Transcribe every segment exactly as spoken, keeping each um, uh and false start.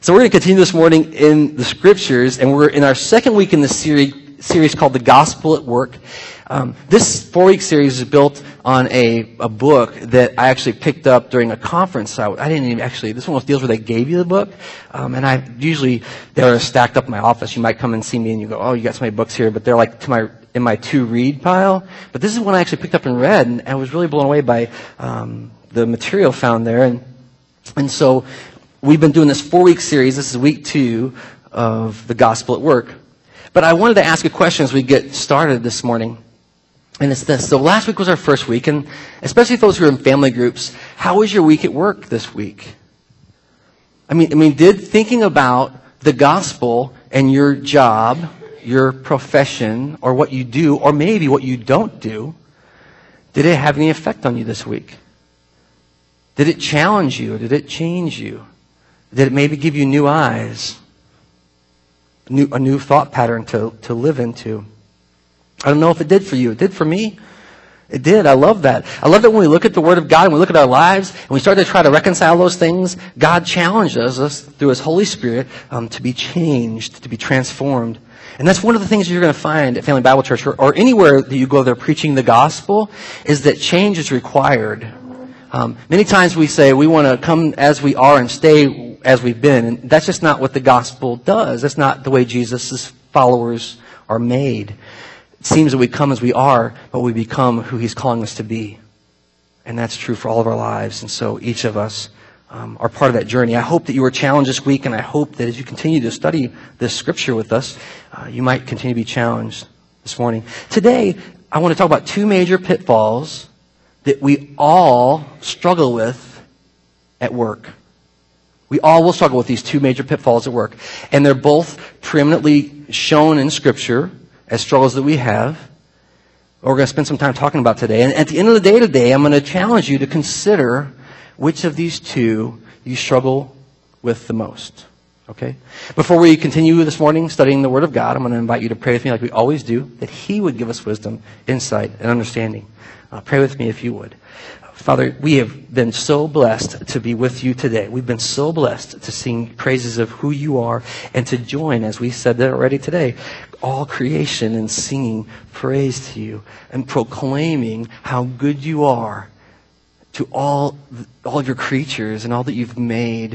So we're going to continue this morning in the Scriptures, and we're in our second week in the series, series called The Gospel at Work. Um, this four-week series is built on a, a book that I actually picked up during a conference. I, I didn't even actually, this one was deals where they gave you the book, um, and I usually, they're stacked up in my office. You might come and see me and you go, oh, you got so many books here, but they're like to my in my to-read pile. But this is one I actually picked up and read, and I was really blown away by um, the material found there. And and so we've been doing this four-week series. This is week two of the Gospel at Work. But I wanted to ask a question as we get started this morning. And it's this. So last week was our first week, and especially those who are in family groups, how was your week at work this week? I mean, I mean, did thinking about the gospel and your job, your profession, or what you do, or maybe what you don't do, did it have any effect on you this week? Did it challenge you? Did it change you? Did it maybe give you new eyes? A new, a new thought pattern to, to live into? I don't know if it did for you. It did for me. It did. I love that. I love that when we look at the Word of God and we look at our lives and we start to try to reconcile those things, God challenges us through His Holy Spirit um, to be changed, to be transformed. And that's one of the things you're going to find at Family Bible Church or, or anywhere that you go there preaching the gospel is that change is required. Um, many times we say we want to come as we are and stay as we've been. And that's just not what the gospel does. That's not the way Jesus' followers are made. It seems that we come as we are, but we become who He's calling us to be. And that's true for all of our lives. And so each of us um, are part of that journey. I hope that you were challenged this week, and I hope that as you continue to study this scripture with us, uh, you might continue to be challenged this morning. Today, I want to talk about two major pitfalls that we all struggle with at work. We all will struggle with these two major pitfalls at work. And they're both preeminently shown in Scripture as struggles that we have. We're going to spend some time talking about today. And at the end of the day today, I'm going to challenge you to consider which of these two you struggle with the most. Okay? Before we continue this morning studying the Word of God, I'm going to invite you to pray with me like we always do, that He would give us wisdom, insight, and understanding. Uh, pray with me if you would. Father, we have been so blessed to be with you today. We've been so blessed to sing praises of who you are and to join, as we said that already today, all creation in singing praise to you and proclaiming how good you are to all, all of your creatures and all that you've made.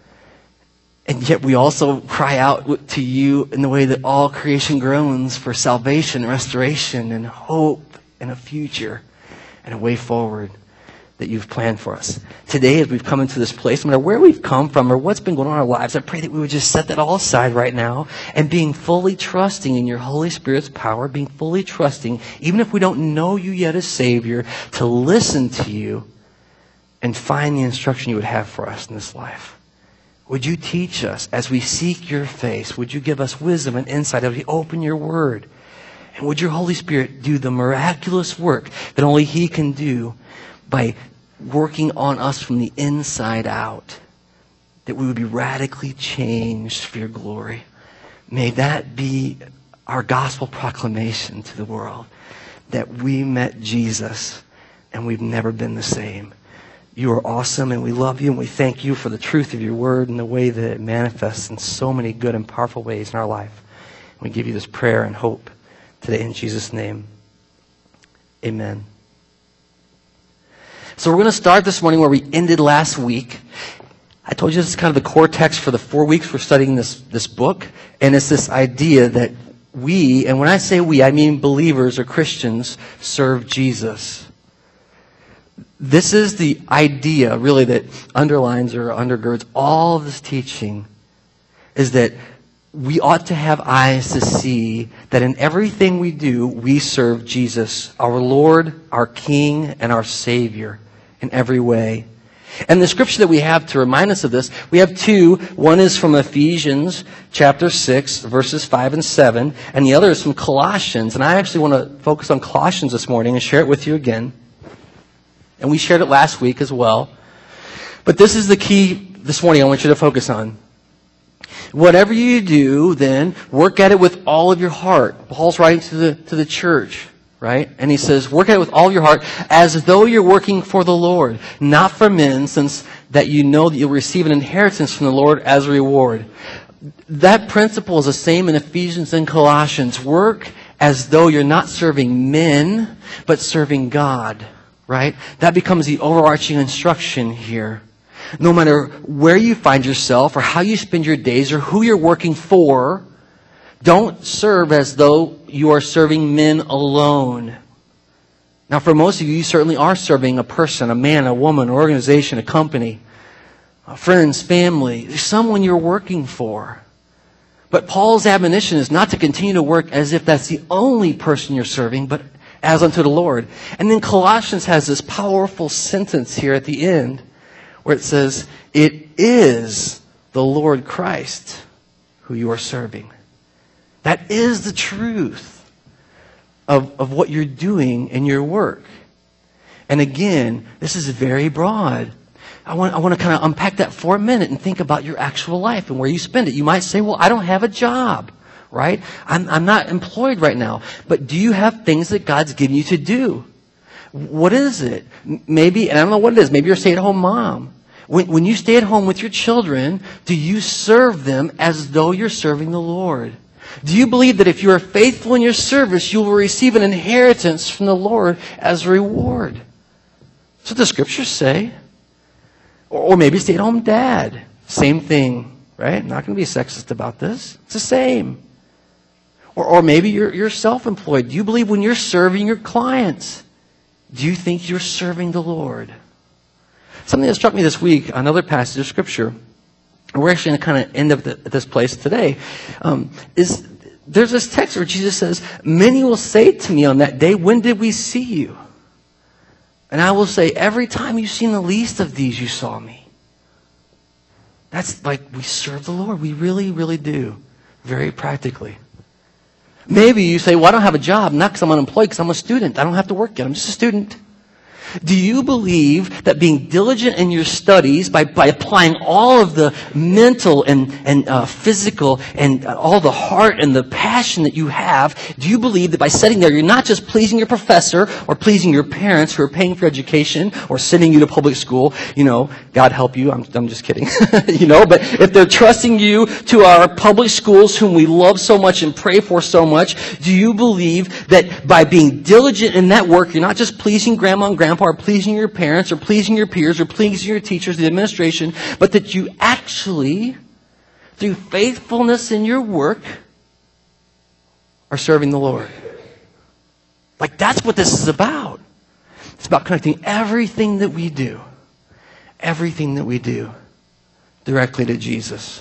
And yet we also cry out to you in the way that all creation groans for salvation, restoration, and hope and a future and a way forward that you've planned for us. Today, as we've come into this place, no matter where we've come from or what's been going on in our lives, I pray that we would just set that all aside right now and being fully trusting in your Holy Spirit's power, being fully trusting, even if we don't know you yet as Savior, to listen to you and find the instruction you would have for us in this life. Would you teach us as we seek your face? Would you give us wisdom and insight as we open your word? And would your Holy Spirit do the miraculous work that only He can do by working on us from the inside out, that we would be radically changed for your glory. May that be our gospel proclamation to the world, that we met Jesus and we've never been the same. You are awesome, and we love you, and we thank you for the truth of your word and the way that it manifests in so many good and powerful ways in our life. We give you this prayer and hope today in Jesus' name. Amen. So we're going to start this morning where we ended last week. I told you this is kind of the core text for the four weeks we're studying this, this book. And it's this idea that we, and when I say we, I mean believers or Christians, serve Jesus. This is the idea, really, that underlines or undergirds all of this teaching, is that we ought to have eyes to see that in everything we do, we serve Jesus, our Lord, our King, and our Savior in every way. And the scripture that we have to remind us of this, we have two. One is from Ephesians chapter six, verses five and seven, and the other is from Colossians. And I actually want to focus on Colossians this morning and share it with you again. And we shared it last week as well. But this is the key this morning I want you to focus on. Whatever you do, then, work at it with all of your heart. Paul's writing to the, to the church. right? And he says, work at it with all your heart as though you're working for the Lord, not for men, since that you know that you'll receive an inheritance from the Lord as a reward. That principle is the same in Ephesians and Colossians. Work as though you're not serving men, but serving God, right? That becomes the overarching instruction here. No matter where you find yourself or how you spend your days or who you're working for, don't serve as though you are serving men alone. Now, for most of you, you certainly are serving a person, a man, a woman, an organization, a company, friends, family, someone you're working for. But Paul's admonition is not to continue to work as if that's the only person you're serving, but as unto the Lord. And then Colossians has this powerful sentence here at the end where it says, it is the Lord Christ who you are serving. That is the truth of, of what you're doing in your work. And again, this is very broad. I want, I want to kind of unpack that for a minute and think about your actual life and where you spend it. You might say, well, I don't have a job, right? I'm, I'm not employed right now. But do you have things that God's given you to do? What is it? Maybe, and I don't know what it is, maybe you're a stay-at-home mom. When, when you stay at home with your children, do you serve them as though you're serving the Lord? Do you believe that if you are faithful in your service, you will receive an inheritance from the Lord as a reward? That's what the scriptures say. Or maybe stay-at-home dad. Same thing, right? I'm not going to be sexist about this. It's the same. Or, or maybe you're, you're self-employed. Do you believe when you're serving your clients, do you think you're serving the Lord? Something that struck me this week, another passage of Scripture, and we're actually going to kind of end up at this place today, um, is there's this text where Jesus says, many will say to me on that day, when did we see you? And I will say, every time you've seen the least of these, you saw me. That's like we serve the Lord. We really, really do. Very practically. Maybe you say, well, I don't have a job. Not because I'm unemployed, because I'm a student. I don't have to work yet. I'm just a student. Do you believe that being diligent in your studies, by, by applying all of the mental and, and uh, physical and uh, all the heart and the passion that you have, do you believe that by sitting there, you're not just pleasing your professor or pleasing your parents who are paying for education or sending you to public school? You know, God help you. I'm, I'm just kidding. you know, but if they're trusting you to our public schools whom we love so much and pray for so much, do you believe that by being diligent in that work, you're not just pleasing grandma and grandpa or pleasing your parents or pleasing your peers or pleasing your teachers, the administration, but that you actually, through faithfulness in your work, are serving the Lord? Like, that's what this is about. It's about connecting everything that we do, everything that we do, directly to Jesus.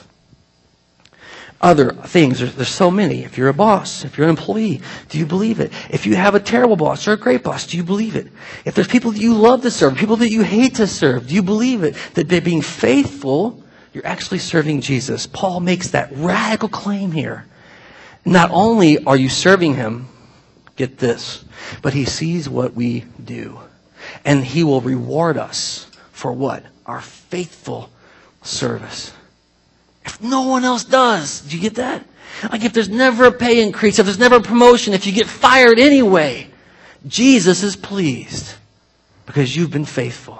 Other things, there's, there's so many. If you're a boss, if you're an employee, do you believe it? If you have a terrible boss or a great boss, do you believe it? If there's people that you love to serve, people that you hate to serve, do you believe it? That by being faithful, you're actually serving Jesus. Paul makes that radical claim here. Not only are you serving him, get this, but he sees what we do. And he will reward us for what? Our faithful service. If no one else does, do you get that? Like if there's never a pay increase, if there's never a promotion, if you get fired anyway, Jesus is pleased because you've been faithful.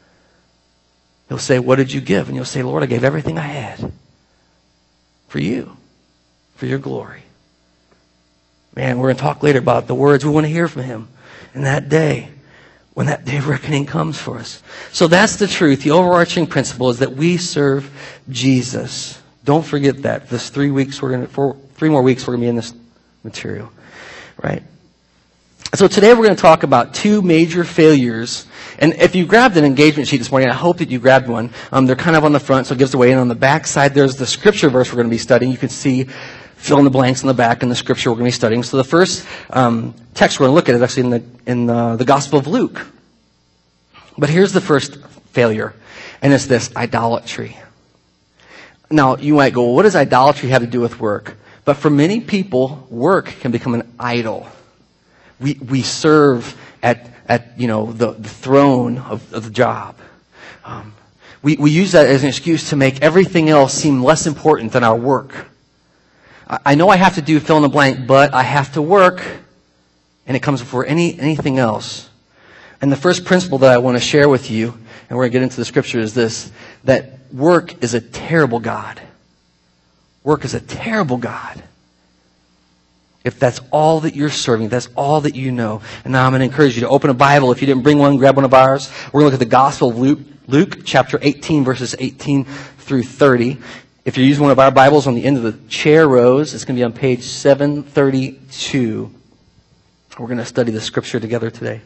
He'll say, what did you give? And you'll say, Lord, I gave everything I had for you, for your glory. Man, we're going to talk later about the words we want to hear from him in that day, when that day of reckoning comes for us. So that's the truth. The overarching principle is that we serve Jesus. Don't forget that. This three weeks, we're going to, for three more weeks, we're going to be in this material, right? So today we're going to talk about two major failures. And if you grabbed an engagement sheet this morning, I hope that you grabbed one. Um, they're kind of on the front, so it gives away. And on the back side, there's the scripture verse we're going to be studying. You can see fill in the blanks on the back in the scripture we're going to be studying. So the first um, text we're going to look at is actually in the in the, the Gospel of Luke. But here's the first failure, and it's this: idolatry. Now, you might go, well, what does idolatry have to do with work? But for many people, work can become an idol. We we serve at at you know the, the throne of, of the job. Um, we we use that as an excuse to make everything else seem less important than our work. I know I have to do fill in the blank, but I have to work and it comes before any anything else. And the first principle that I want to share with you, and we're going to get into the scripture, is this, that work is a terrible God. Work is a terrible God. If that's all that you're serving, that's all that you know. And now I'm going to encourage you to open a Bible. If you didn't bring one, grab one of ours. We're going to look at the Gospel of Luke, Luke chapter eighteen, verses eighteen through thirty. If you're using one of our Bibles, on the end of the chair rows, it's going to be on page seven thirty-two. We're going to study the scripture together today.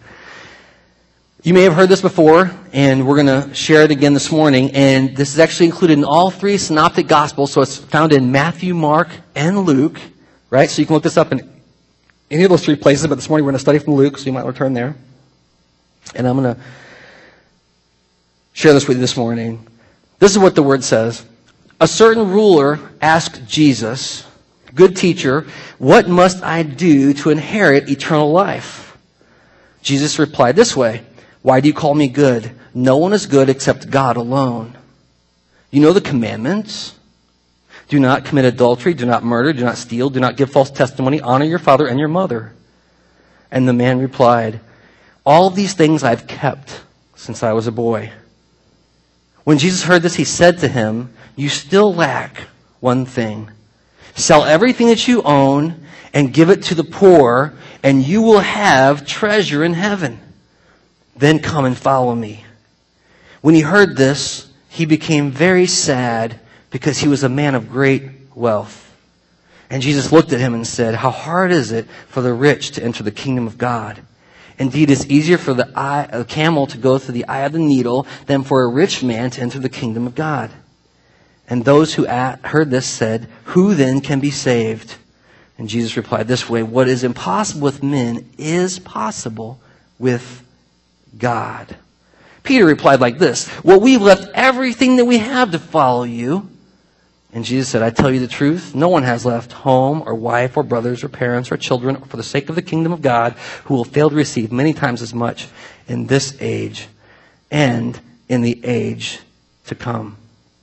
You may have heard this before, and we're going to share it again this morning. And this is actually included in all three synoptic Gospels, so it's found in Matthew, Mark, and Luke. Right? So you can look this up in any of those three places, but this morning we're going to study from Luke, so you might return there. And I'm going to share this with you this morning. This is what the word says. A certain ruler asked Jesus, "Good teacher, what must I do to inherit eternal life?" Jesus replied this way, "Why do you call me good? No one is good except God alone. You know the commandments. Do not commit adultery, do not murder, do not steal, do not give false testimony, honor your father and your mother." And the man replied, "All these things I've kept since I was a boy." When Jesus heard this, he said to him, "You still lack one thing. Sell everything that you own and give it to the poor, and you will have treasure in heaven. Then come and follow me." When he heard this, he became very sad, because he was a man of great wealth. And Jesus looked at him and said, "How hard is it for the rich to enter the kingdom of God? Indeed, it's easier for the eye, a camel to go through the eye of the needle than for a rich man to enter the kingdom of God." And those who heard this said, "Who then can be saved?" And Jesus replied this way, "What is impossible with men is possible with God." Peter replied like this, "Well, we've left everything that we have to follow you." And Jesus said, "I tell you the truth, no one has left home or wife or brothers or parents or children for the sake of the kingdom of God who will fail to receive many times as much in this age and in the age to come."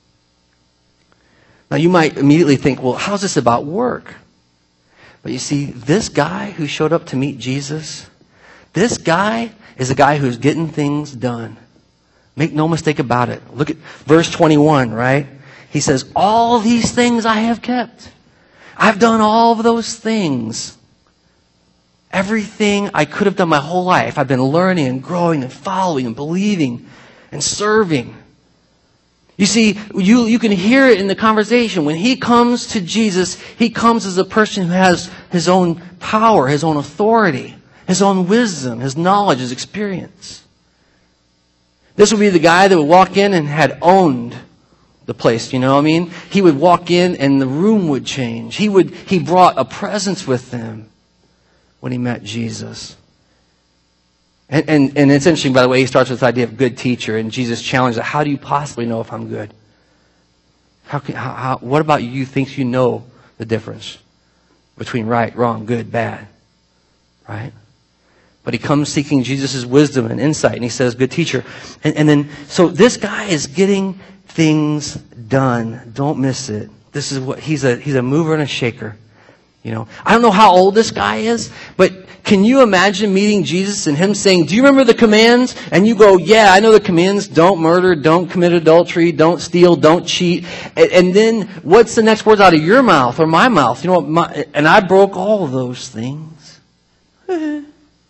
Now you might immediately think, well, how's this about work? But you see, this guy who showed up to meet Jesus, this guy is a guy who's getting things done. Make no mistake about it. Look at verse twenty-one, right? He says, "All these things I have kept. I've done all of those things. Everything I could have done my whole life. I've been learning and growing and following and believing and serving." You see, you, you can hear it in the conversation. When he comes to Jesus, he comes as a person who has his own power, his own authority, his own wisdom, his knowledge, his experience. This would be the guy that would walk in and had owned the place, you know what I mean? He would walk in and the room would change. He would he brought a presence with him when he met Jesus. And, and, and it's interesting, by the way, he starts with this idea of good teacher, and Jesus challenges it. How do you possibly know if I'm good? How can, how, how, what about you thinks you know the difference between right, wrong, good, bad? Right? But he comes seeking Jesus' wisdom and insight, and he says, "Good teacher." And, and then, so this guy is getting things done. Don't miss it. This is what he's a he's a mover and a shaker. You know, I don't know how old this guy is, but can you imagine meeting Jesus and him saying, "Do you remember the commands?" And you go, "Yeah, I know the commands. Don't murder, don't commit adultery, don't steal, don't cheat." And, and then what's the next words out of your mouth or my mouth? You know, my, and I broke all of those things. I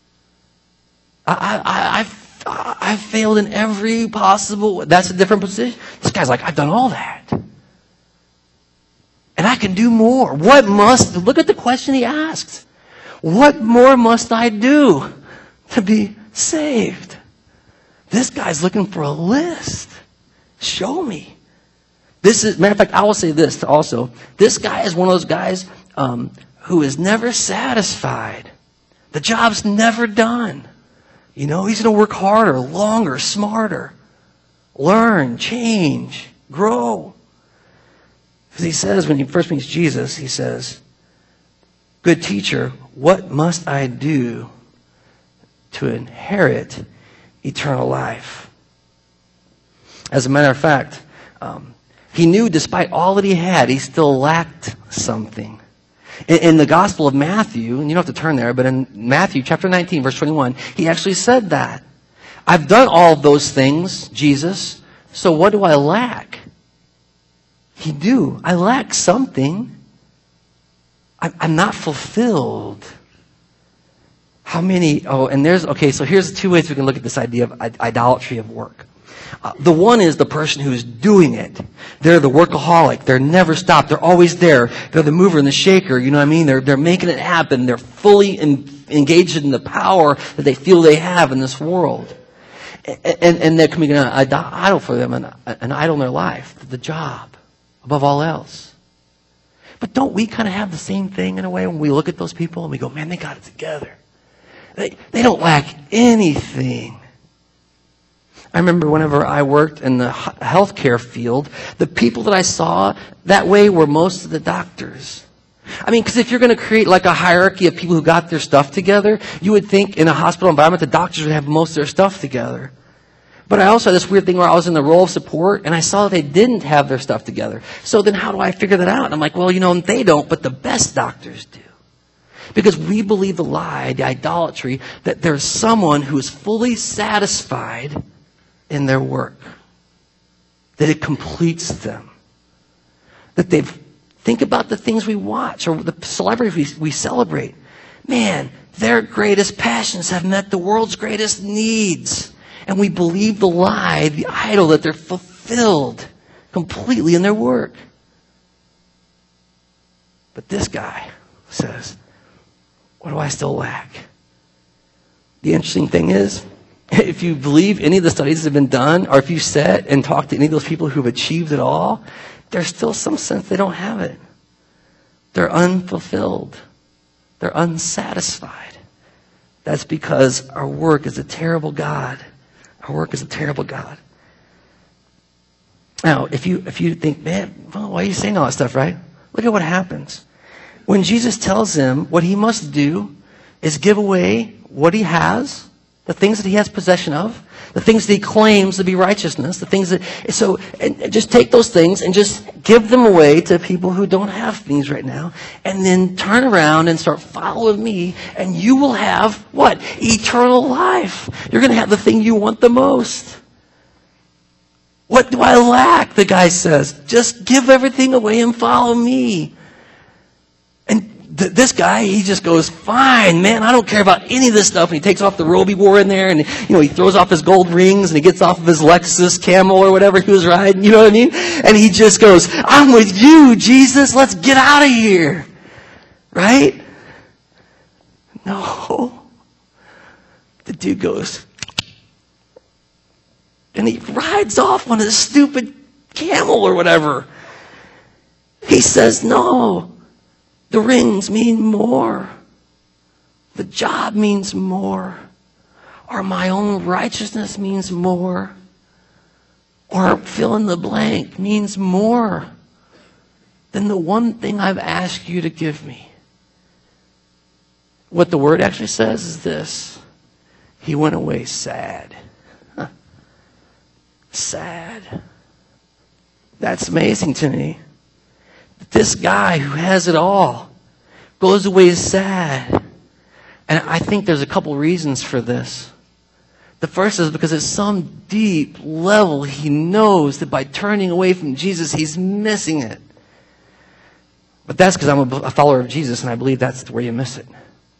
I I. I I failed in every possible way. That's a different position. This guy's like, "I've done all that. And I can do more. What must," look at the question he asked. "What more must I do to be saved?" This guy's looking for a list. Show me. This is, matter of fact, I will say this also. This guy is one of those guys um, who is never satisfied. The job's never done. You know, he's going to work harder, longer, smarter. Learn, change, grow. Because he says, when he first meets Jesus, he says, "Good teacher, what must I do to inherit eternal life?" As a matter of fact, um, he knew despite all that he had, he still lacked something. In, in the Gospel of Matthew, and you don't have to turn there, but in Matthew chapter nineteen, verse twenty-one, he actually said that. I've done all of those things, Jesus, so what do I lack? He do. I lack something. I, I'm not fulfilled. How many, oh, and there's, okay, so here's two ways we can look at this idea of idolatry of work. Uh, the one is the person who's doing it. They're the workaholic. They're never stopped. They're always there. They're the mover and the shaker. You know what I mean? They're, they're making it happen. They're fully in, engaged in the power that they feel they have in this world. And, and, and they're becoming an idol for them, an, an idol in their life, the job, above all else. But don't we kind of have the same thing in a way when we look at those people and we go, man, they got it together. They, they don't lack anything. I remember whenever I worked in the healthcare field, the people that I saw that way were most of the doctors. I mean, because if you're going to create like a hierarchy of people who got their stuff together, you would think in a hospital environment the doctors would have most of their stuff together. But I also had this weird thing where I was in the role of support and I saw that they didn't have their stuff together. So then how do I figure that out? And I'm like, well, you know, they don't, but the best doctors do. Because we believe the lie, the idolatry, that there's someone who is fully satisfied in their work. That it completes them. That they've, think about the things we watch or the celebrities we, we celebrate. Man, their greatest passions have met the world's greatest needs. And we believe the lie, the idol, that they're fulfilled completely in their work. But this guy says, what do I still lack? The interesting thing is, if you believe any of the studies that have been done, or if you sat and talked to any of those people who've achieved it all, there's still some sense they don't have it. They're unfulfilled. They're unsatisfied. That's because our work is a terrible God. Our work is a terrible God. Now, if you if you think, man, well, why are you saying all that stuff, right? Look at what happens. When Jesus tells him what he must do is give away what he has, the things that he has possession of, the things that he claims to be righteousness, the things that, so and just take those things and just give them away to people who don't have things right now, and then turn around and start following me, and you will have what? Eternal life. You're going to have the thing you want the most. What do I lack? The guy says, just give everything away and follow me. And th- this guy, he just goes, fine, man, I don't care about any of this stuff. And he takes off the robe he wore in there, and you know, he throws off his gold rings, and he gets off of his Lexus camel or whatever he was riding, you know what I mean? And he just goes, I'm with you, Jesus, let's get out of here. Right? No. The dude goes, and he rides off on his stupid camel or whatever. He says, no. The rings mean more. The job means more. Or my own righteousness means more. Or fill in the blank means more than the one thing I've asked you to give me. What the word actually says is this. He went away sad. Huh. Sad. That's amazing to me. This guy who has it all goes away sad. And I think there's a couple reasons for this. The first is because at some deep level he knows that by turning away from Jesus he's missing it. But that's because I'm a follower of Jesus and I believe that's where you miss it.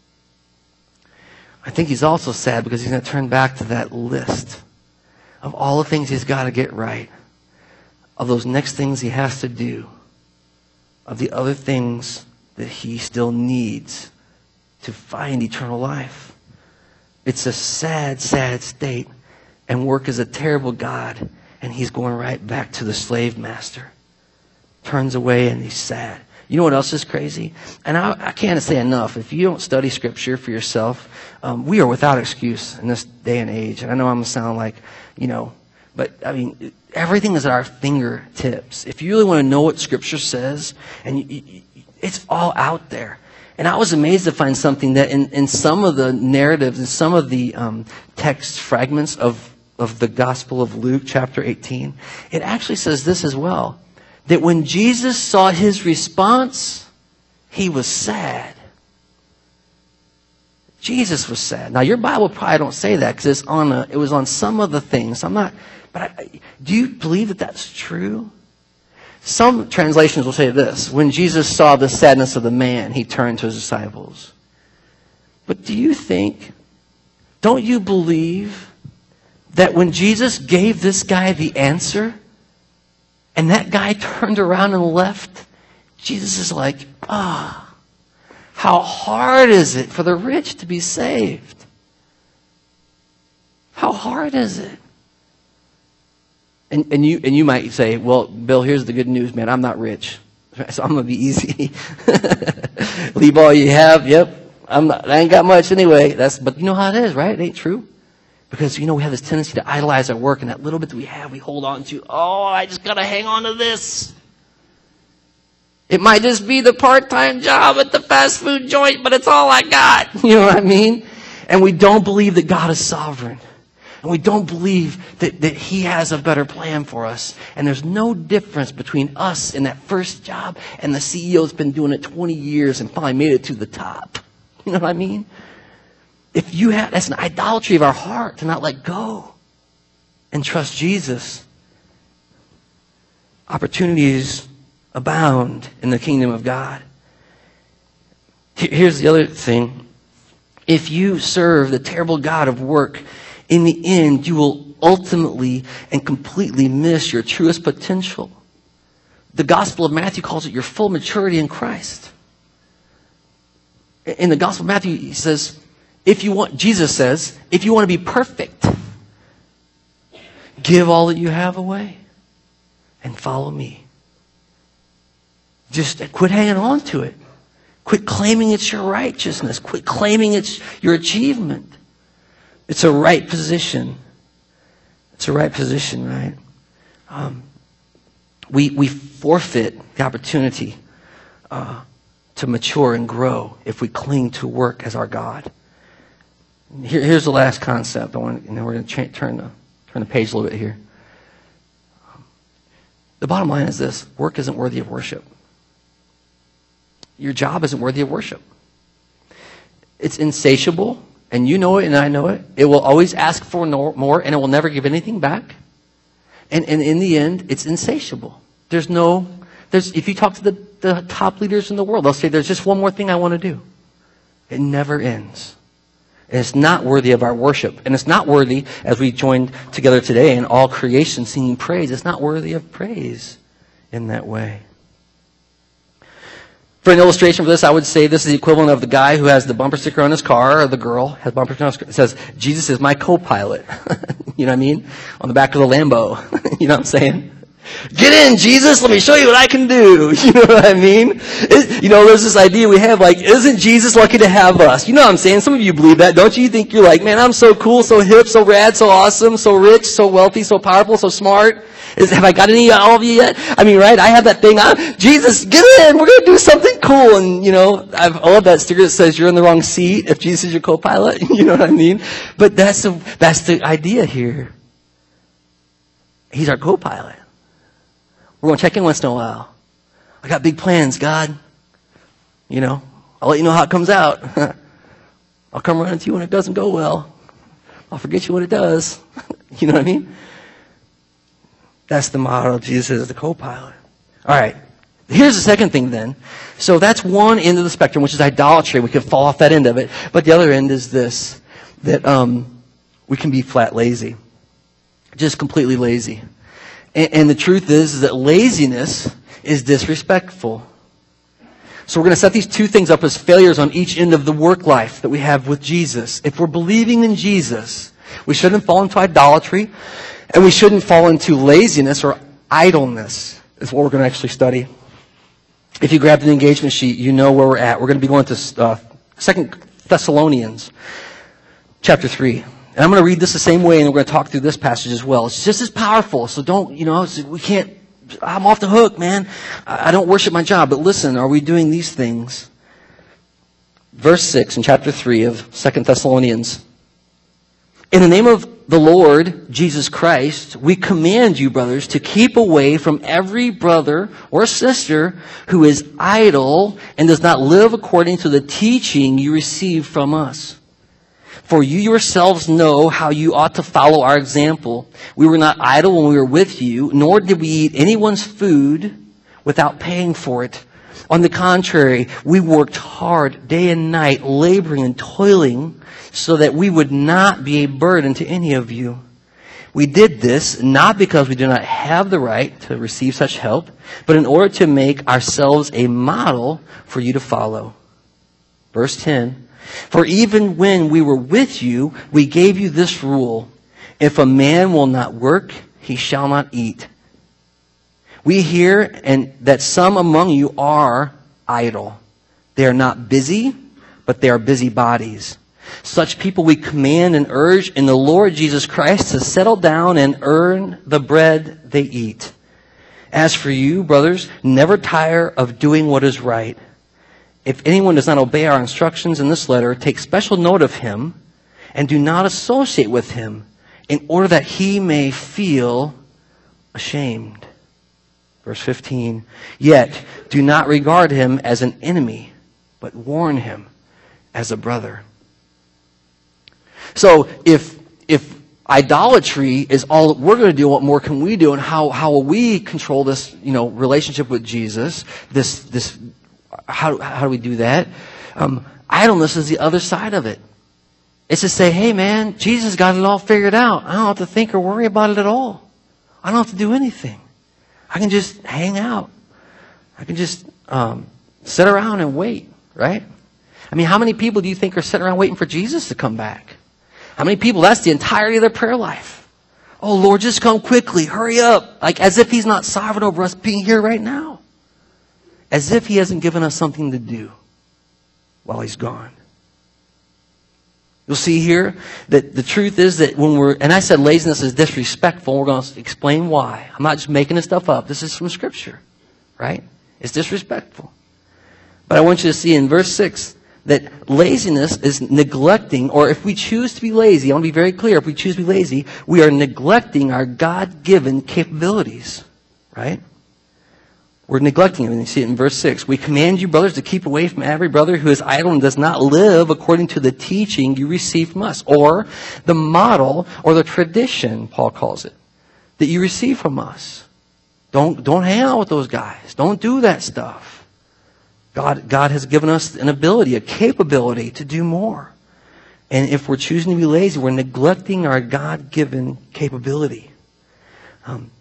I think he's also sad because he's going to turn back to that list of all the things he's got to get right, of those next things he has to do, of the other things that he still needs to find eternal life. It's a sad, sad state. And work is a terrible God. And he's going right back to the slave master. Turns away and he's sad. You know what else is crazy? And I, I can't say enough. If you don't study Scripture for yourself, um, we are without excuse in this day and age. And I know I'm going to sound like, you know, but I mean, everything is at our fingertips. If you really want to know what Scripture says, and you, you, it's all out there. And I was amazed to find something that in, in some of the narratives, in some of the um, text fragments of, of the Gospel of Luke, chapter eighteen, it actually says this as well. That when Jesus saw his response, He was sad. Jesus was sad. Now, your Bible probably don't say that because it's on a, it was on some of the things. I'm not, but I, do you believe that that's true? Some translations will say this: when Jesus saw the sadness of the man, he turned to his disciples. But do you think, don't you believe that when Jesus gave this guy the answer, and that guy turned around and left, Jesus is like, ah, how hard is it for the rich to be saved? How hard is it? And, and you and you might say, well, Bill, here's the good news, man. I'm not rich, so I'm going to be easy. Leave all you have. Yep. I'm not, I ain't got much anyway. That's, but you know how it is, right? It ain't true. Because, you know, we have this tendency to idolize our work, and that little bit that we have, we hold on to. Oh, I just got to hang on to this. It might just be the part-time job at the fast food joint, but it's all I got. You know what I mean? And we don't believe that God is sovereign. And we don't believe that, that He has a better plan for us. And there's no difference between us in that first job and the C E O that's been doing it twenty years and finally made it to the top. You know what I mean? If you have, that's an idolatry of our heart to not let go and trust Jesus. Opportunities abound in the kingdom of God. Here's the other thing. If you serve the terrible God of work, in the end, you will ultimately and completely miss your truest potential. The Gospel of Matthew calls it your full maturity in Christ. In the Gospel of Matthew, he says, if you want, Jesus says, if you want to be perfect, give all that you have away and follow me. Just quit hanging on to it. Quit claiming it's your righteousness. Quit claiming it's your achievement. It's a right position. It's a right position, right? Um, we we forfeit the opportunity uh, to mature and grow if we cling to work as our God. Here, here's the last concept. I want, and then we're going to cha- turn the turn the page a little bit here. The bottom line is this: work isn't worthy of worship. Your job isn't worthy of worship. It's insatiable, and you know it, and I know it. It will always ask for no, more, and it will never give anything back. And, and in the end, it's insatiable. There's no, there's. If you talk to the, the top leaders in the world, they'll say, "There's just one more thing I want to do." It never ends. And it's not worthy of our worship. And it's not worthy, as we joined together today in all creation singing praise, it's not worthy of praise in that way. For an illustration for this, I would say this is the equivalent of the guy who has the bumper sticker on his car, or the girl has bumper sticker on his car. It says, Jesus is my co-pilot. You know what I mean? On the back of the Lambo. You know what I'm saying? Get in, Jesus. Let me show you what I can do. You know what I mean? It, you know, there's this idea we have, like, isn't Jesus lucky to have us? You know what I'm saying? Some of you believe that, don't you? You think you're like, man, I'm so cool, so hip, so rad, so awesome, so rich, so wealthy, so powerful, so smart. Is, have I got any all of you yet? I mean, right? I have that thing. I'm, Jesus, get in. We're going to do something cool. And, you know, I've, I love that sticker that says you're in the wrong seat if Jesus is your co-pilot. You know what I mean? But that's the, that's the idea here. He's our co-pilot. We're going to check in once in a while. I got big plans, God. You know, I'll let you know how it comes out. I'll come running to you when it doesn't go well. I'll forget you when it does. You know what I mean? That's the model of Jesus as the co-pilot. All right. Here's the second thing then. So that's one end of the spectrum, which is idolatry. We could fall off that end of it. But the other end is this, that um, we can be flat lazy. Just completely lazy. And, and the truth is, is that laziness is disrespectful. So we're going to set these two things up as failures on each end of the work life that we have with Jesus. If we're believing in Jesus, we shouldn't fall into idolatry. And we shouldn't fall into laziness or idleness, is what we're going to actually study. If you grabbed an engagement sheet, you know where we're at. We're going to be going to uh, Second Thessalonians chapter three. And I'm going to read this the same way, and we're going to talk through this passage as well. It's just as powerful, so don't, you know, we can't, I'm off the hook, man. I don't worship my job. But listen, are we doing these things? Verse six in chapter three of Second Thessalonians. In the name of the Lord Jesus Christ, we command you, brothers, to keep away from every brother or sister who is idle and does not live according to the teaching you received from us. For you yourselves know how you ought to follow our example. We were not idle when we were with you, nor did we eat anyone's food without paying for it. On the contrary, we worked hard day and night, laboring and toiling, so that we would not be a burden to any of you. We did this not because we do not have the right to receive such help, but in order to make ourselves a model for you to follow. Verse ten, for even when we were with you, we gave you this rule: if a man will not work, he shall not eat. We hear and that some among you are idle. They are not busy, but they are busybodies. Such people we command and urge in the Lord Jesus Christ to settle down and earn the bread they eat. As for you, brothers, never tire of doing what is right. If anyone does not obey our instructions in this letter, take special note of him and do not associate with him, in order that he may feel ashamed. Verse fifteen, yet do not regard him as an enemy, but warn him as a brother. So if if idolatry is all we're going to do, what more can we do, and how how will we control this, you know, relationship with Jesus? This this how how do we do that? Um, idleness is the other side of it. It's to say, hey man, Jesus got it all figured out. I don't have to think or worry about it at all. I don't have to do anything. I can just hang out. I can just um, sit around and wait, right? I mean, how many people do you think are sitting around waiting for Jesus to come back? How many people, that's the entirety of their prayer life. Oh, Lord, just come quickly. Hurry up. Like as if he's not sovereign over us being here right now. As if he hasn't given us something to do while he's gone. You'll see here that the truth is that when we're, and I said laziness is disrespectful, we're going to explain why. I'm not just making this stuff up. This is from Scripture, right? It's disrespectful. But I want you to see in verse six that laziness is neglecting, or if we choose to be lazy, I want to be very clear, if we choose to be lazy, we are neglecting our God-given capabilities, right? We're neglecting it. And you see it in verse six. We command you, brothers, to keep away from every brother who is idle and does not live according to the teaching you received from us, or the model or the tradition, Paul calls it, that you receive from us. Don't, don't hang out with those guys. Don't do that stuff. God, God has given us an ability, a capability to do more. And if we're choosing to be lazy, we're neglecting our God-given capability. Um,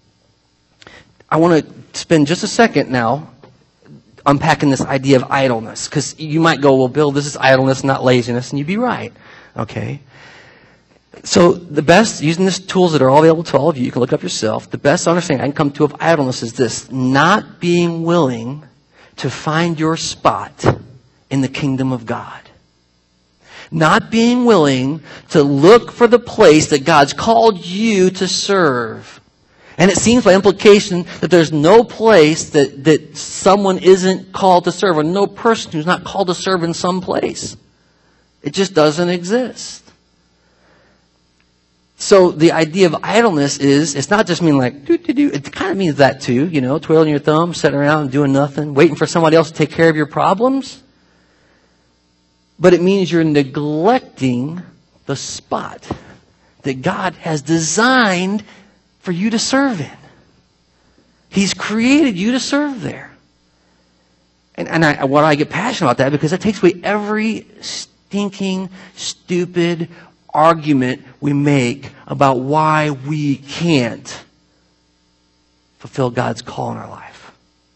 I want to spend just a second now unpacking this idea of idleness. Because you might go, well, Bill, this is idleness, not laziness. And you'd be right. Okay. So the best, using these tools that are all available to all of you, you can look up yourself. The best understanding I can come to of idleness is this: not being willing to find your spot in the kingdom of God. Not being willing to look for the place that God's called you to serve. And it seems by implication that there's no place that, that someone isn't called to serve, or no person who's not called to serve in some place. It just doesn't exist. So the idea of idleness is, it's not just mean like, do, do, do. It kind of means that too, you know, twiddling your thumbs, sitting around and doing nothing, waiting for somebody else to take care of your problems. But it means you're neglecting the spot that God has designed for you to serve in. He's created you to serve there. And, and I, what I get passionate about that, because it takes away every stinking, stupid argument we make about why we can't fulfill God's call in our life.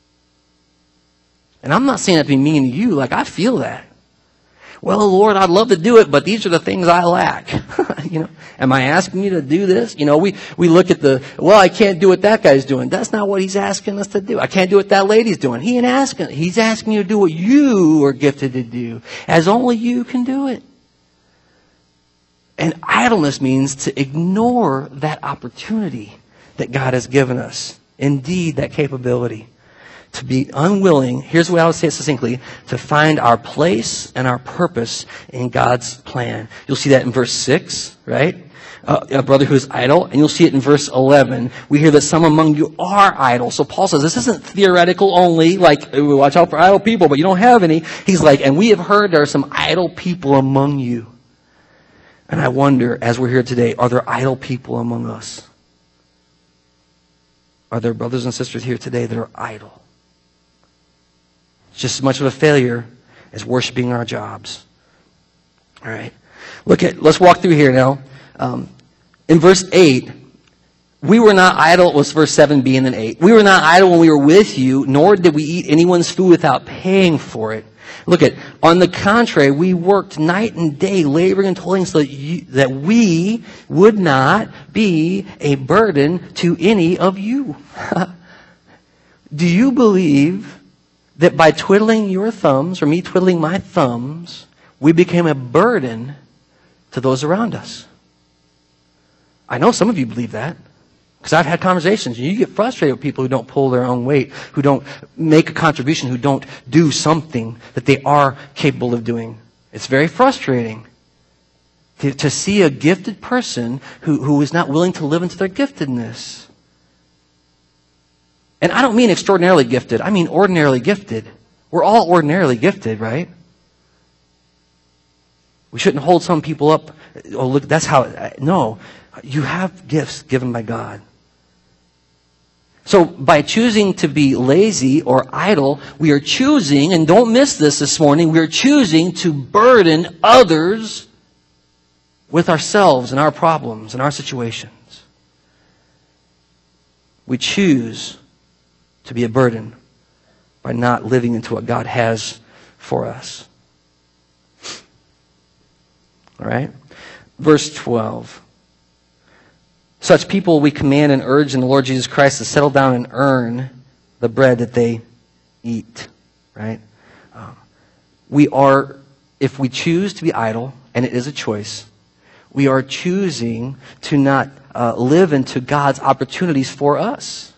And I'm not saying that to be mean to you. Like, I feel that. Well, Lord, I'd love to do it, but these are the things I lack. You know, am I asking you to do this? You know, we, we look at the, well, I can't do what that guy's doing. That's not what he's asking us to do. I can't do what that lady's doing. He ain't asking. He's asking you to do what you are gifted to do, as only you can do it. And idleness means to ignore that opportunity that God has given us. Indeed, that capability. To be unwilling, here's the way I would say it succinctly, to find our place and our purpose in God's plan. You'll see that in verse six, right? uh, a brother who is idle, and you'll see it in verse eleven. We hear that some among you are idle. So Paul says this isn't theoretical only, like, watch out for idle people, but you don't have any. He's like, and we have heard there are some idle people among you. And I wonder, as we're here today, are there idle people among us? Are there brothers and sisters here today that are idle? It's just as much of a failure as worshiping our jobs. All right. Look at, let's walk through here now. Um, in verse eight, we were not idle, it was verse seven b and then eight. We were not idle when we were with you, nor did we eat anyone's food without paying for it. Look at, on the contrary, we worked night and day, laboring and toiling so that, you, that we would not be a burden to any of you. Do you believe that by twiddling your thumbs, or me twiddling my thumbs, we became a burden to those around us? I know some of you believe that, because I've had conversations. You get frustrated with people who don't pull their own weight, who don't make a contribution, who don't do something that they are capable of doing. It's very frustrating to, to see a gifted person who, who is not willing to live into their giftedness. And I don't mean extraordinarily gifted. I mean ordinarily gifted. We're all ordinarily gifted, right? We shouldn't hold some people up. Oh, look, that's how... No. You have gifts given by God. So by choosing to be lazy or idle, we are choosing, and don't miss this this morning, we are choosing to burden others with ourselves and our problems and our situations. We choose to be a burden by not living into what God has for us. All right? Verse twelve. Such people we command and urge in the Lord Jesus Christ to settle down and earn the bread that they eat. Right? Um, we are, if we choose to be idle, and it is a choice, we are choosing to not uh, live into God's opportunities for us.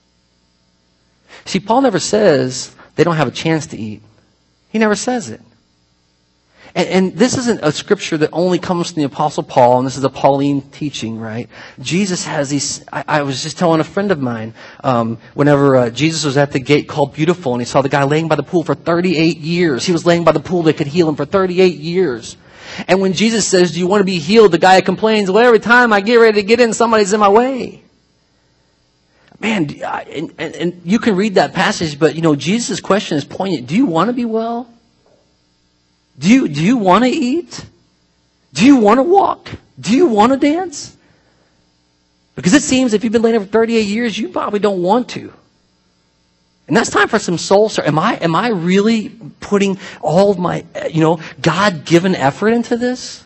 See, Paul never says they don't have a chance to eat. He never says it. And, and this isn't a scripture that only comes from the Apostle Paul, and this is a Pauline teaching, right? Jesus has these... I, I was just telling a friend of mine, um, whenever uh, Jesus was at the gate called Beautiful, and he saw the guy laying by the pool for thirty-eight years. He was laying by the pool that could heal him for thirty-eight years. And when Jesus says, do you want to be healed? The guy complains, well, every time I get ready to get in, somebody's in my way. Man, and, and, and you can read that passage, but, you know, Jesus' question is poignant. Do you want to be well? Do you, do you want to eat? Do you want to walk? Do you want to dance? Because it seems if you've been laying there for thirty-eight years, you probably don't want to. And that's time for some soul search. Am I, am I really putting all of my, you know, God-given effort into this?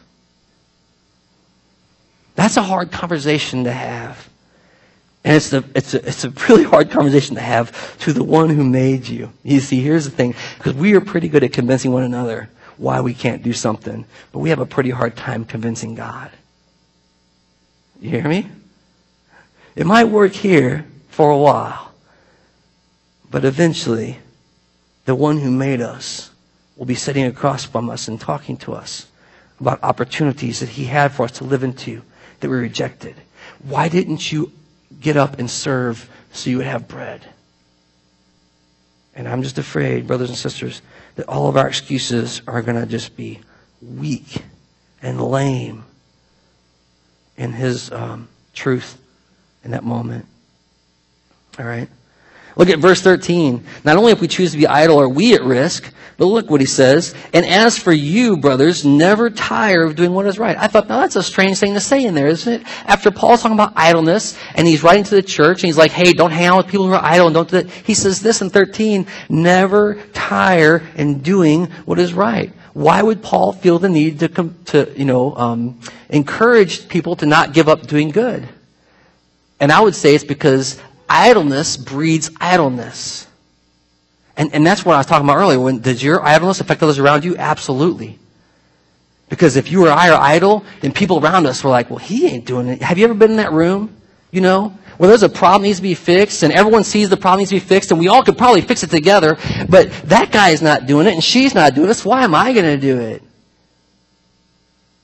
That's a hard conversation to have. And it's a, it's a, it's a really hard conversation to have to the one who made you. You see, here's the thing. Because we are pretty good at convincing one another why we can't do something. But we have a pretty hard time convincing God. You hear me? It might work here for a while. But eventually, the one who made us will be sitting across from us and talking to us about opportunities that he had for us to live into that we rejected. Why didn't you get up and serve so you would have bread? And I'm just afraid, brothers and sisters, that all of our excuses are going to just be weak and lame in his um, truth in that moment. All right? Look at verse thirteen. Not only if we choose to be idle are we at risk, but look what he says. And as for you, brothers, never tire of doing what is right. I thought, now that's a strange thing to say in there, isn't it? After Paul's talking about idleness, and he's writing to the church, and he's like, hey, don't hang out with people who are idle, and don't do that. He says this in thirteen, never tire in doing what is right. Why would Paul feel the need to, to you know, um, encourage people to not give up doing good? And I would say it's because idleness breeds idleness. And, and that's what I was talking about earlier. When, does your idleness affect others around you? Absolutely. Because if you or I are idle, then people around us were like, well, he ain't doing it. Have you ever been in that room? You know? Where there's a problem that needs to be fixed, and everyone sees the problem needs to be fixed, and we all could probably fix it together, but that guy's not doing it, and she's not doing it, so why am I going to do it?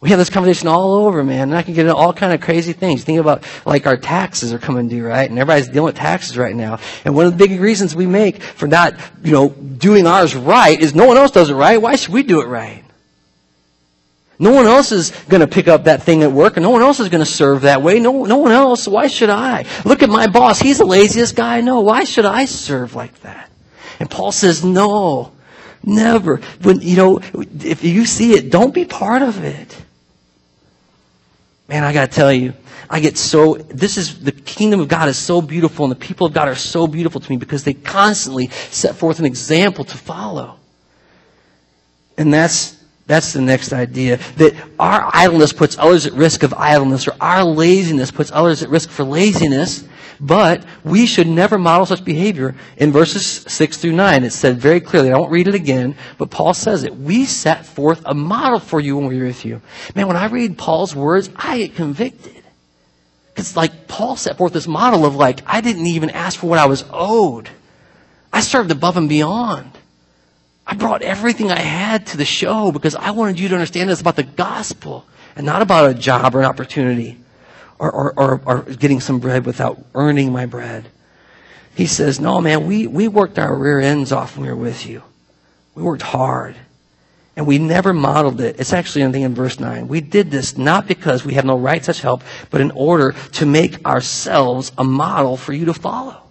We have this conversation all over, man, and I can get into all kind of crazy things. Think about, like, our taxes are coming due, right? And everybody's dealing with taxes right now. And one of the big reasons we make for not, you know, doing ours right is no one else does it right. Why should we do it right? No one else is going to pick up that thing at work, and no one else is going to serve that way. No, no one else. Why should I? Look at my boss. He's the laziest guy I know. Why should I serve like that? And Paul says, no, never. When, you know, if you see it, don't be part of it. Man, I got to tell you, I get so, this is, the kingdom of God is so beautiful, and the people of God are so beautiful to me because they constantly set forth an example to follow. And that's, that's the next idea, that our idleness puts others at risk of idleness, or our laziness puts others at risk for laziness. But we should never model such behavior. In verses six through nine, it said very clearly, I won't read it again, but Paul says it. We set forth a model for you when we were with you. Man, when I read Paul's words, I get convicted. Because like Paul set forth this model of like, I didn't even ask for what I was owed. I served above and beyond. I brought everything I had to the show because I wanted you to understand this about the gospel and not about a job or an opportunity. Or, or, or, or getting some bread without earning my bread. He says, no, man, we, we worked our rear ends off when we were with you. We worked hard. And we never modeled it. It's actually anything in verse nine. We did this not because we have no right to such help, but in order to make ourselves a model for you to follow.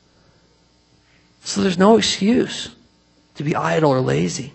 So there's no excuse to be idle or lazy.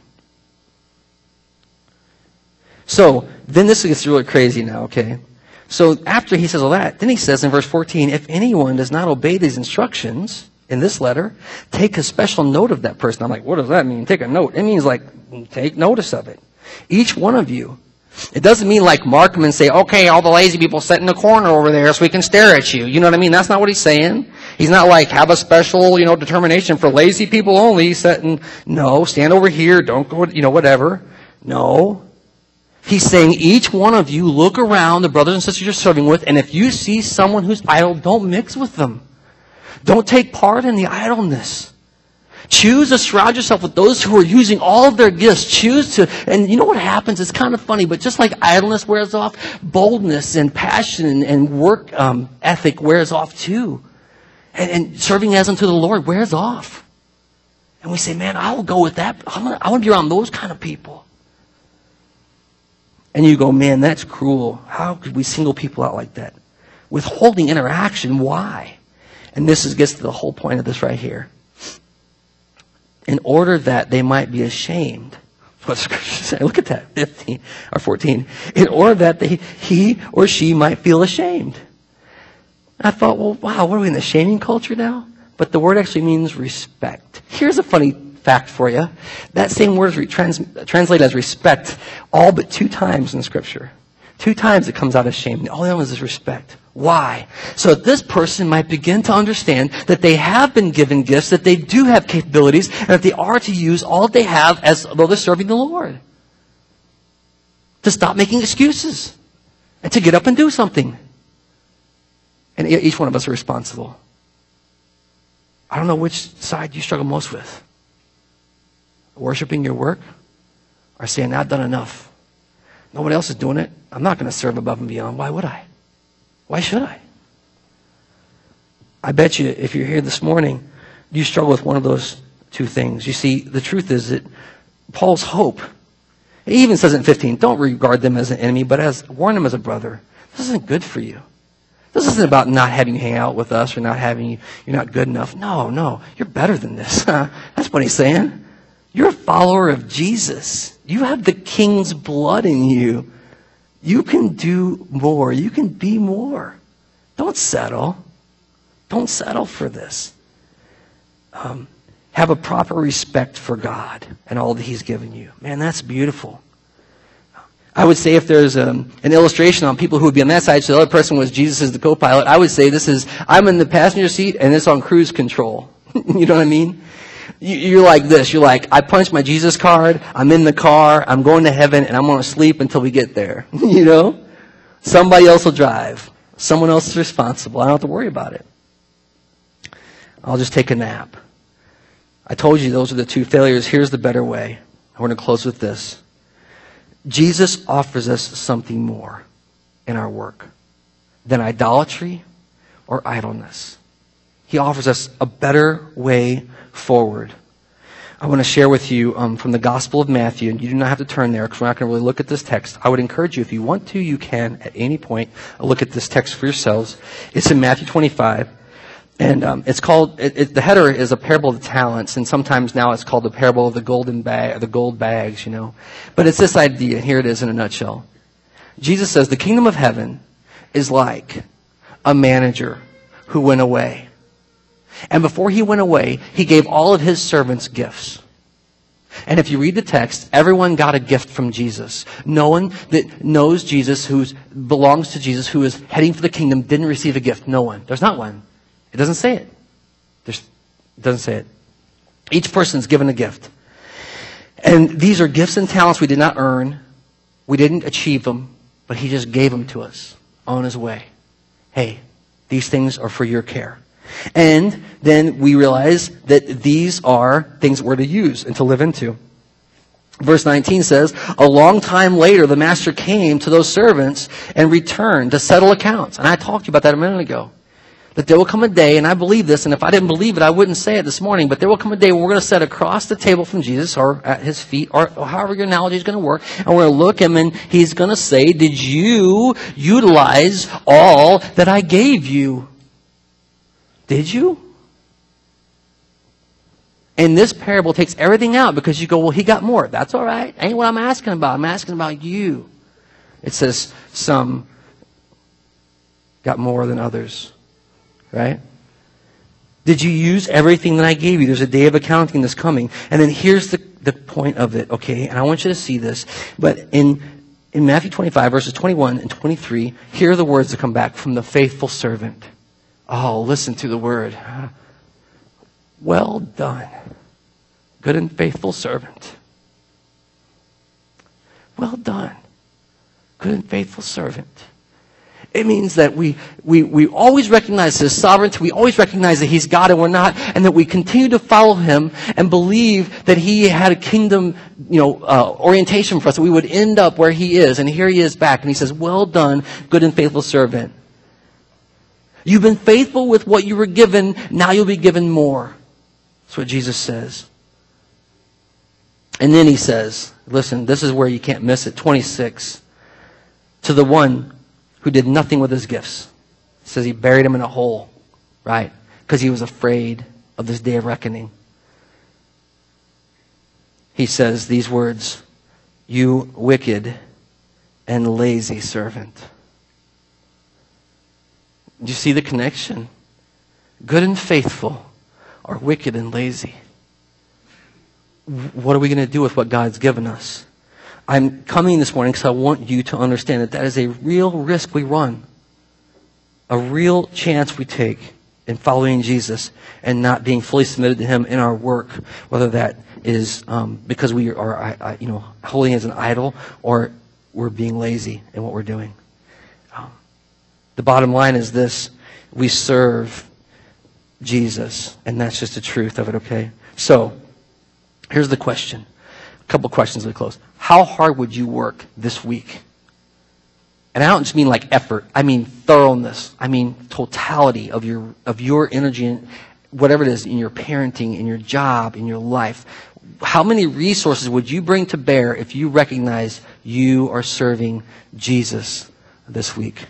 So, then this gets really crazy now, okay? So after he says all that, then he says in verse fourteen, if anyone does not obey these instructions in this letter, take a special note of that person. I'm like, what does that mean? Take a note. It means like, take notice of it. Each one of you. It doesn't mean like mark them and say, okay, all the lazy people sit in the corner over there so we can stare at you. You know what I mean? That's not what he's saying. He's not like, have a special, you know, determination for lazy people only. He's setting, no, stand over here. Don't go, you know, whatever. No. He's saying each one of you look around the brothers and sisters you're serving with, and if you see someone who's idle, don't mix with them. Don't take part in the idleness. Choose to surround yourself with those who are using all of their gifts. Choose to, and you know what happens? It's kind of funny, but just like idleness wears off, boldness and passion and work um, ethic wears off too. And, and serving as unto the Lord wears off. And we say, man, I will go with that. I'm gonna, I want to be around those kind of people. And you go, man, that's cruel. How could we single people out like that? Withholding interaction, why? And this is, gets to the whole point of this right here. In order that they might be ashamed. What the scripture say? Look at that, fifteen or fourteen. In order that they, he or she might feel ashamed. I thought, well, wow, what are we in the shaming culture now? But the word actually means respect. Here's a funny fact for you. That same word is re- trans- translated as respect all but two times in Scripture. Two times it comes out as shame. All the other is respect. Why? So that this person might begin to understand that they have been given gifts, that they do have capabilities, and that they are to use all that they have as though they're serving the Lord. To stop making excuses. And to get up and do something. And each one of us are responsible. I don't know which side you struggle most with. Worshiping your work, or saying, I've done enough. Nobody else is doing it. I'm not going to serve above and beyond. Why would I? Why should I? I bet you if you're here this morning, you struggle with one of those two things. You see, the truth is that Paul's hope, he even says in fifteen, don't regard them as an enemy, but as warn them as a brother. This isn't good for you. This isn't about not having you hang out with us or not having you, you're not good enough. No, no, you're better than this. That's what he's saying. You're a follower of Jesus. You have the King's blood in you. You can do more. You can be more. Don't settle. Don't settle for this. Um, have a proper respect for God and all that He's given you. Man, that's beautiful. I would say if there's um, an illustration on people who would be on that side, so the other person was Jesus as the co-pilot, I would say this is, I'm in the passenger seat and it's on cruise control. You know what I mean? You're like this. You're like, I punched my Jesus card. I'm in the car. I'm going to heaven, and I'm going to sleep until we get there. You know? Somebody else will drive. Someone else is responsible. I don't have to worry about it. I'll just take a nap. I told you those are the two failures. Here's the better way. We're going to close with this. Jesus offers us something more in our work than idolatry or idleness. He offers us a better way forward. I want to share with you um, from the Gospel of Matthew, and you do not have to turn there because we're not going to really look at this text. I would encourage you, if you want to, you can at any point look at this text for yourselves. It's in Matthew twenty-five, and um, it's called, it, it, the header is a parable of the talents, and sometimes now it's called the parable of the golden bag, or the gold bags, you know. But it's this idea, and here it is in a nutshell. Jesus says, the kingdom of heaven is like a manager who went away. And before he went away, he gave all of his servants gifts. And if you read the text, everyone got a gift from Jesus. No one that knows Jesus, who belongs to Jesus, who is heading for the kingdom, didn't receive a gift. No one. There's not one. It doesn't say it. There's, it doesn't say it. Each person's given a gift. And these are gifts and talents we did not earn. We didn't achieve them, but he just gave them to us on his way. Hey, these things are for your care. And then we realize that these are things that we're to use and to live into. Verse nineteen says, a long time later, the master came to those servants and returned to settle accounts. And I talked to you about that a minute ago. That there will come a day, and I believe this, and if I didn't believe it, I wouldn't say it this morning, but there will come a day when we're going to sit across the table from Jesus, or at his feet, or, or however your analogy is going to work, and we're going to look at him, and he's going to say, did you utilize all that I gave you? Did you? And this parable takes everything out because you go, well, he got more. That's all right. Ain't what I'm asking about. I'm asking about you. It says some got more than others. Right? Did you use everything that I gave you? There's a day of accounting that's coming. And then here's the, the point of it, okay? And I want you to see this. But in, in Matthew twenty-five, verses twenty-one and twenty-three, here are the words that come back from the faithful servant. Oh, listen to the word. Well done, good and faithful servant. Well done, good and faithful servant. It means that we, we, we always recognize his sovereignty. We always recognize that he's God and we're not, and that we continue to follow him and believe that he had a kingdom, you know, uh, orientation for us, that we would end up where he is. And here he is back, and he says, well done, good and faithful servant. You've been faithful with what you were given. Now you'll be given more. That's what Jesus says. And then he says, listen, this is where you can't miss it. twenty-six. To the one who did nothing with his gifts. It says he buried them in a hole, right? Because he was afraid of this day of reckoning. He says these words, you wicked and lazy servant. Do you see the connection? Good and faithful are wicked and lazy. What are we going to do with what God's given us? I'm coming this morning because I want you to understand that that is a real risk we run. A real chance we take in following Jesus and not being fully submitted to him in our work, whether that is um, because we are, you know, holding as an idol or we're being lazy in what we're doing. The bottom line is this: we serve Jesus, and that's just the truth of it, okay? So, here's the question. A couple questions as we close. How hard would you work this week? And I don't just mean like effort. I mean thoroughness. I mean totality of your of your energy and whatever it is in your parenting, in your job, in your life. How many resources would you bring to bear if you recognize you are serving Jesus this week?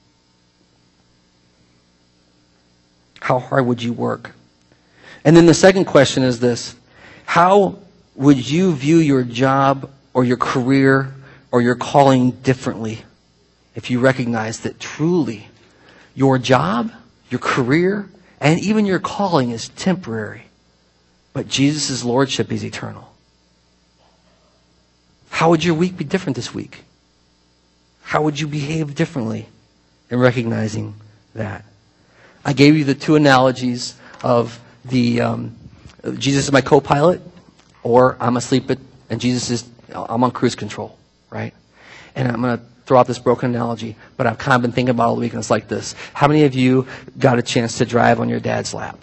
How hard would you work? And then the second question is this: how would you view your job or your career or your calling differently if you recognize that truly your job, your career, and even your calling is temporary, but Jesus' lordship is eternal? How would your week be different this week? How would you behave differently in recognizing that? I gave you the two analogies of the um, Jesus is my co-pilot, or I'm asleep at, and Jesus is, I'm on cruise control, right? And I'm going to throw out this broken analogy, but I've kind of been thinking about it all week, and it's like this. How many of you got a chance to drive on your dad's lap?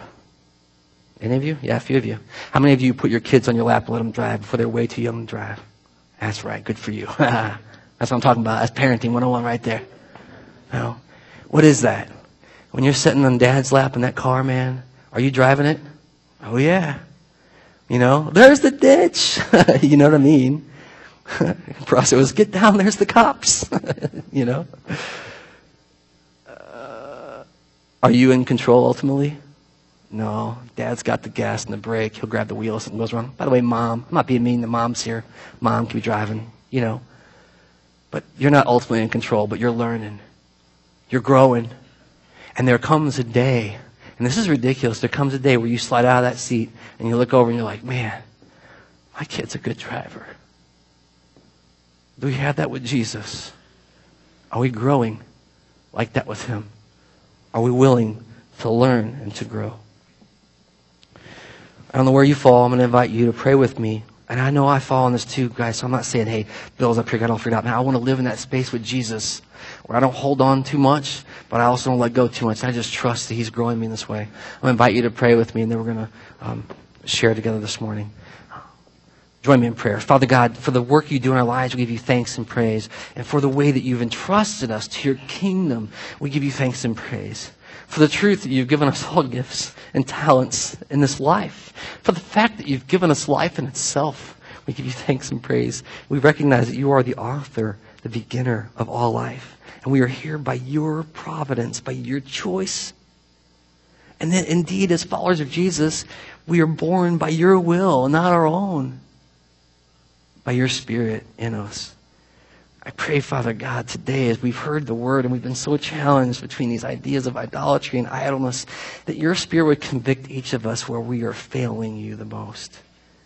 Any of you? Yeah, a few of you. How many of you put your kids on your lap and let them drive before they're way too young to drive? That's right. Good for you. That's what I'm talking about. That's parenting one oh one right there. You know, what is that? When you're sitting on dad's lap in that car, man, are you driving it? Oh, yeah. You know, there's the ditch. You know what I mean? For us, it was, get down, there's the cops. You know? Uh, are you in control ultimately? No. Dad's got the gas and the brake. He'll grab the wheel if something goes wrong. By the way, Mom, I'm not being mean. The mom's here. Mom can be driving, you know. But you're not ultimately in control, but you're learning. You're growing. And there comes a day, and this is ridiculous, there comes a day where you slide out of that seat and you look over and you're like, man, my kid's a good driver. Do we have that with Jesus? Are we growing like that with him? Are we willing to learn and to grow? I don't know where you fall. I'm going to invite you to pray with me. And I know I fall in this too, guys, so I'm not saying, hey, Bill's up here, got all figured out. Man, I want to live in that space with Jesus where I don't hold on too much, but I also don't let go too much. I just trust that he's growing me in this way. I'm going to invite you to pray with me, and then we're going to um, share together this morning. Join me in prayer. Father God, for the work you do in our lives, we give you thanks and praise. And for the way that you've entrusted us to your kingdom, we give you thanks and praise. For the truth that you've given us all gifts and talents in this life. For the fact that you've given us life in itself, we give you thanks and praise. We recognize that you are the author, the beginner of all life. And we are here by your providence, by your choice. And then indeed, as followers of Jesus, we are born by your will, not our own. By your Spirit in us. I pray, Father God, today as we've heard the word and we've been so challenged between these ideas of idolatry and idleness, that your Spirit would convict each of us where we are failing you the most.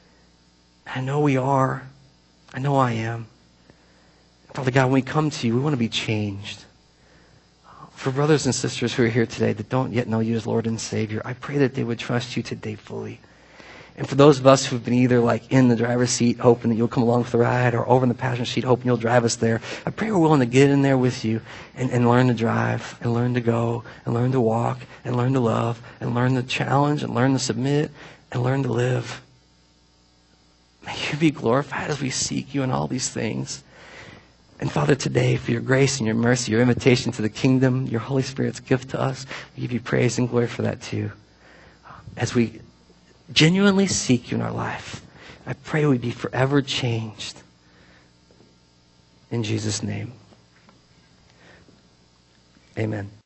I know we are. I know I am. Father God, when we come to you, we want to be changed. For brothers and sisters who are here today that don't yet know you as Lord and Savior, I pray that they would trust you today fully. And for those of us who've been either like in the driver's seat hoping that you'll come along for the ride or over in the passenger seat hoping you'll drive us there, I pray we're willing to get in there with you and, and learn to drive and learn to go and learn to walk and learn to love and learn to challenge and learn to submit and learn to live. May you be glorified as we seek you in all these things. And Father, today, for your grace and your mercy, your invitation to the kingdom, your Holy Spirit's gift to us, we give you praise and glory for that too. As we genuinely seek you in our life, I pray we be forever changed. In Jesus' name, amen.